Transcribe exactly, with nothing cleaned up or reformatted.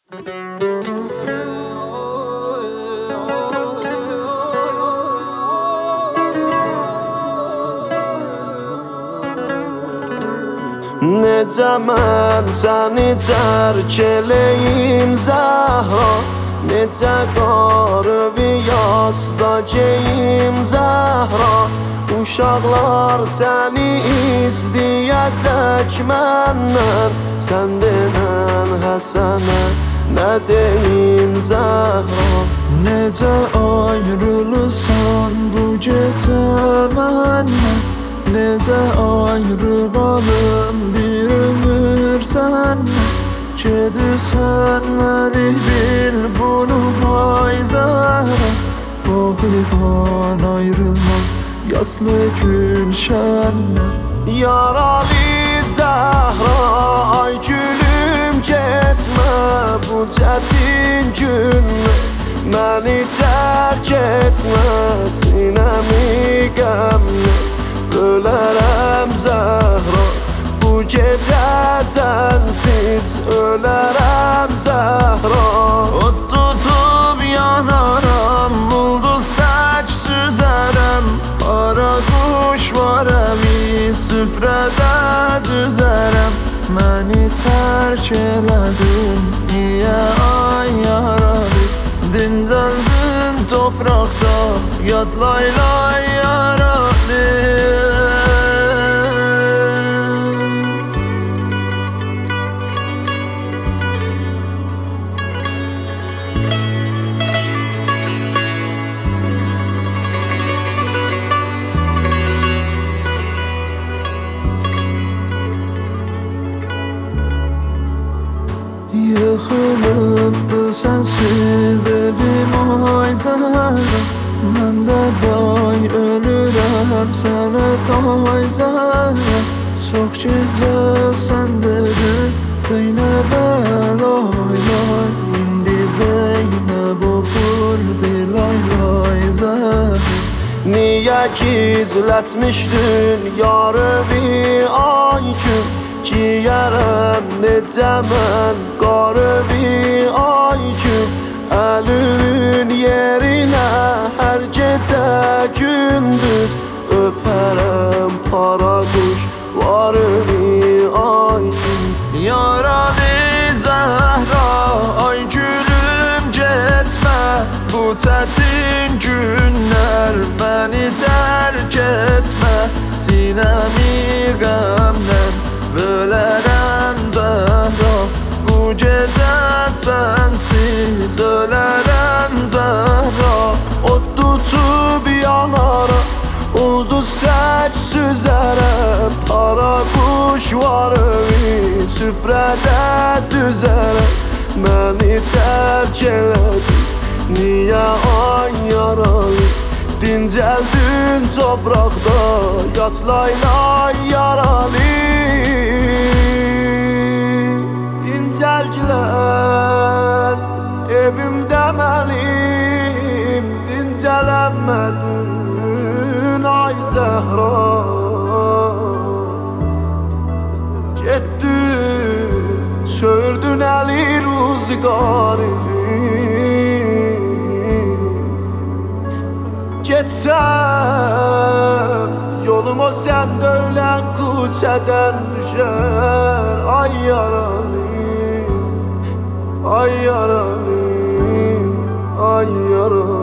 Necə mən səni tərk eləyim Zəhra, necə qarıvi yasda geyim Zəhra. Uşaqlar səni istəyəcək məndən, sən denən Həsənə nə deyim Zəhra. Necə ayrılırsan bu gecə məndən, necə ayrı qalım bir ömür səndən. Gedirsən məni bil bunu hay Zəhra, bağıqan ayrılmaq yaslı gülşənlər. Yaralı Zəhra, ay gülüm getmə bu çətin günlə, məni tərk etmə sinəmi qəmlə. Ölərəm Zəhra, bu gecə sənsiz ölərəm Zəhra. Od tutub yanaram, ulduz tək süzərəm, ara quş varəmi süfrədə düzərəm. Məni tərk elədin, niyə ay yaralı, dincəldin topraqda, yad laylay yaralı. Yıxılıbdı sənsiz evim ay Zəhra, mən də day ölürəm sənə tay Zəhra. Çox gecə sən dedin Zeynəbə lay lay, indi Zeynəb oxur dilay lay Zəhra. Niyə gizlətmişdin yarıvi ay gün, giyərəm necə mən qarıvi ay gün. Əlün yerinə hər gecə gündüz, öpərəm para quş varıvi ay gün. Yaralı Zəhra, ay gülüm getmə bu çətin günlər, məni tərk etmə sinəmi qəmlə. Ölərəm Zəhra, bu gecə sənsiz ölərəm Zəhra. Od tutub yanara, ulduz sək süzərəm, para quş varıvi süfrədə düzərəm. Məni tərk elədin, niyə ay yaralı, dincəldin topraqda, yat laylay yaralı. Dincəlgilən evimdə mənim, dincələnmədin ay Zəhra. Getdin, çöldün əli ruzqarı, getsəm yolum o sən döylən küçədən düşər ay yaralı, ay yaralı, ay yaralı.